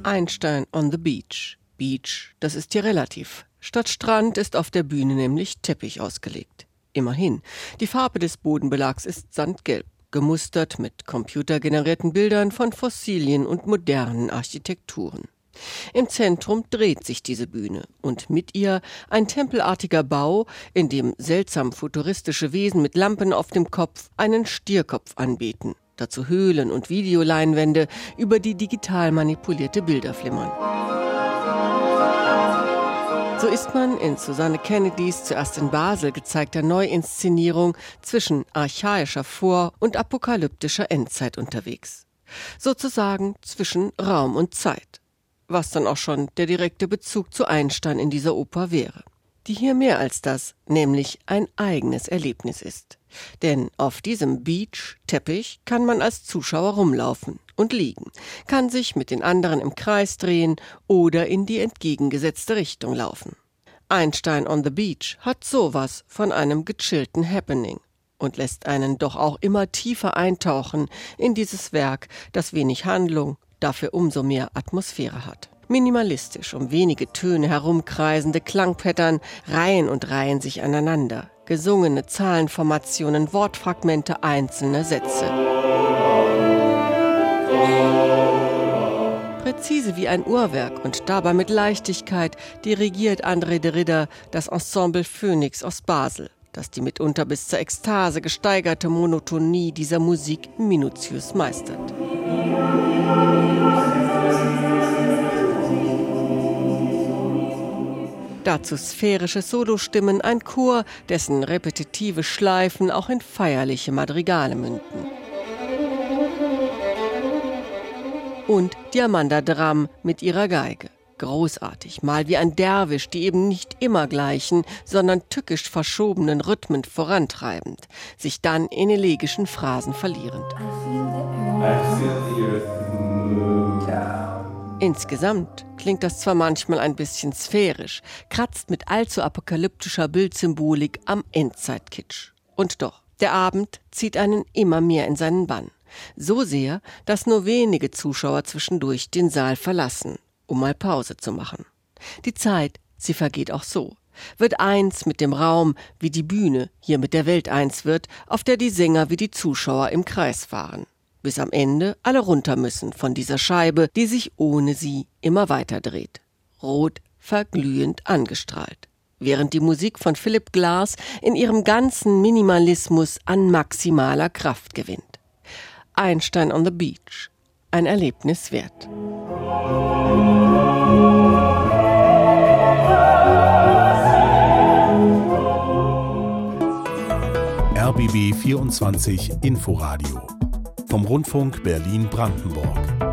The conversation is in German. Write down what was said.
Einstein on the Beach. Beach, das ist hier relativ. Statt Strand ist auf der Bühne nämlich Teppich ausgelegt. Immerhin, die Farbe des Bodenbelags ist sandgelb, gemustert mit computergenerierten Bildern von Fossilien und modernen Architekturen. Im Zentrum dreht sich diese Bühne und mit ihr ein tempelartiger Bau, in dem seltsam futuristische Wesen mit Lampen auf dem Kopf einen Stierkopf anbeten. Dazu Höhlen und Videoleinwände, über die digital manipulierte Bilder flimmern. So ist man in Susanne Kennedys zuerst in Basel gezeigter Neuinszenierung zwischen archaischer Vor- und apokalyptischer Endzeit unterwegs. Sozusagen zwischen Raum und Zeit. Was dann auch schon der direkte Bezug zu Einstein in dieser Oper wäre. Die hier mehr als das, nämlich ein eigenes Erlebnis ist. Denn auf diesem Beach-Teppich kann man als Zuschauer rumlaufen und liegen, kann sich mit den anderen im Kreis drehen oder in die entgegengesetzte Richtung laufen. Einstein on the Beach hat sowas von einem gechillten Happening und lässt einen doch auch immer tiefer eintauchen in dieses Werk, das wenig Handlung, dafür umso mehr Atmosphäre hat. Minimalistisch um wenige Töne herumkreisende Klangpattern reihen und reihen sich aneinander. Gesungene Zahlenformationen, Wortfragmente einzelner Sätze. Präzise wie ein Uhrwerk und dabei mit Leichtigkeit dirigiert André de Ridder das Ensemble Phoenix aus Basel, das die mitunter bis zur Ekstase gesteigerte Monotonie dieser Musik minutiös meistert. Dazu sphärische Solostimmen, ein Chor, dessen repetitive Schleifen auch in feierliche Madrigale münden. Und die Amanda Dramm mit ihrer Geige. Großartig, mal wie ein Derwisch, die eben nicht immer gleichen, sondern tückisch verschobenen Rhythmen vorantreibend, sich dann in elegischen Phrasen verlierend. Insgesamt klingt das zwar manchmal ein bisschen sphärisch, kratzt mit allzu apokalyptischer Bildsymbolik am Endzeitkitsch. Und doch, der Abend zieht einen immer mehr in seinen Bann. So sehr, dass nur wenige Zuschauer zwischendurch den Saal verlassen, um mal Pause zu machen. Die Zeit, sie vergeht auch so. Wird eins mit dem Raum, wie die Bühne hier mit der Welt eins wird, auf der die Sänger wie die Zuschauer im Kreis fahren. Bis am Ende alle runter müssen von dieser Scheibe, die sich ohne sie immer weiter dreht. Rot, verglühend angestrahlt. Während die Musik von Philip Glass in ihrem ganzen Minimalismus an maximaler Kraft gewinnt. Einstein on the Beach. Ein Erlebnis wert. RBB 24 Inforadio vom Rundfunk Berlin-Brandenburg.